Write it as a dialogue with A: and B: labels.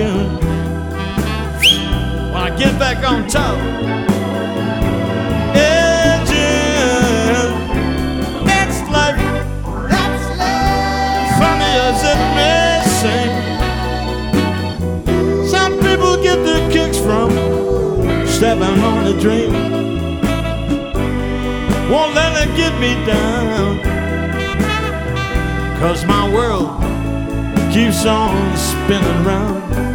A: June. When I get back on top, yeah, June, that's life. That's life. Funny as it may seem, some people get their kicks from stepping on the dream. Won't let it get me down, 'cause my world keeps on spinning round.